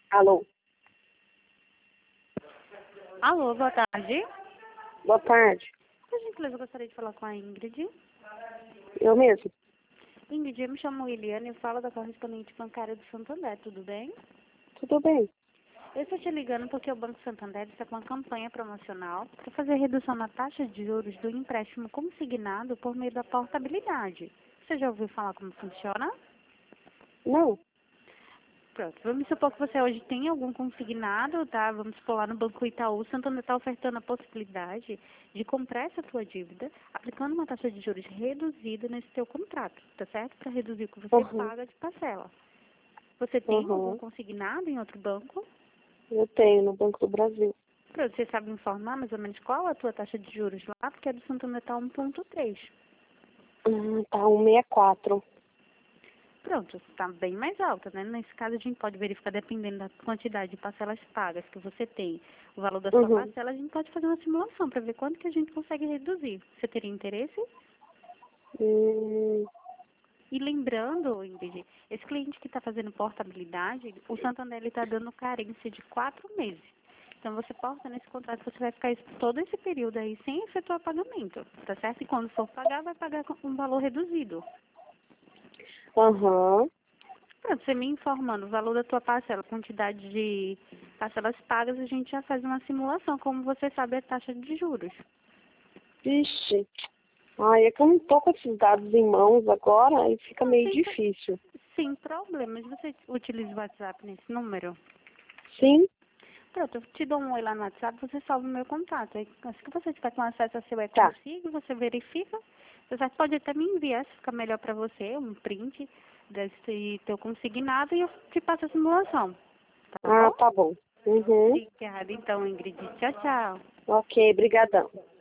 Alô? Alô, boa tarde. Boa tarde. Por gentileza, eu gostaria de falar com a Ingrid. Eu mesmo? Ingrid, eu me chamo Eliane e falo da correspondente bancária do Santander, tudo bem? Tudo bem. Eu estou te ligando porque o Banco Santander está com uma campanha promocional para fazer redução na taxa de juros do empréstimo consignado por meio da portabilidade. Você já ouviu falar como funciona? Não. Pronto, vamos supor que você hoje tem algum consignado, tá? Vamos supor lá no Banco Itaú, o Santander está ofertando a possibilidade de comprar essa tua dívida, aplicando uma taxa de juros reduzida nesse teu contrato, tá certo? Para reduzir o que você paga de parcela. Você tem algum consignado em outro banco? Eu tenho no Banco do Brasil. Pronto, você sabe informar mais ou menos qual a tua taxa de juros lá? Porque a do Santander está 1,3. Tá 1,64. Pronto, está bem mais alta, né? Nesse caso, a gente pode verificar, dependendo da quantidade de parcelas pagas que você tem, o valor da sua parcela, a gente pode fazer uma simulação para ver quanto que a gente consegue reduzir. Você teria interesse? Hum, E lembrando, Ingrid, esse cliente que está fazendo portabilidade, o Santander está dando carência de 4 meses. Então, você porta nesse contrato, você vai ficar todo esse período aí sem efetuar pagamento, tá certo? E quando for pagar, vai pagar com um valor reduzido. Aham. Pronto, você me informando o valor da tua parcela, quantidade de parcelas pagas, a gente já faz uma simulação, como você sabe a taxa de juros. Vixe. Ai, é que eu não tô com esses dados em mãos agora, aí fica meio Sem, difícil. sem problemas, você utiliza o WhatsApp nesse número? Sim? Pronto, eu te dou um oi lá no WhatsApp, você salva o meu contato. Aí, assim que você tiver com acesso ao seu Tá. consigo, você verifica. Você pode até me enviar, se ficar melhor para você, um print desse teu consignado e eu te passo a simulação. Tá bom? Tá bom. Uhum. Obrigada, então, Ingrid. Tchau, tchau. Ok, brigadão.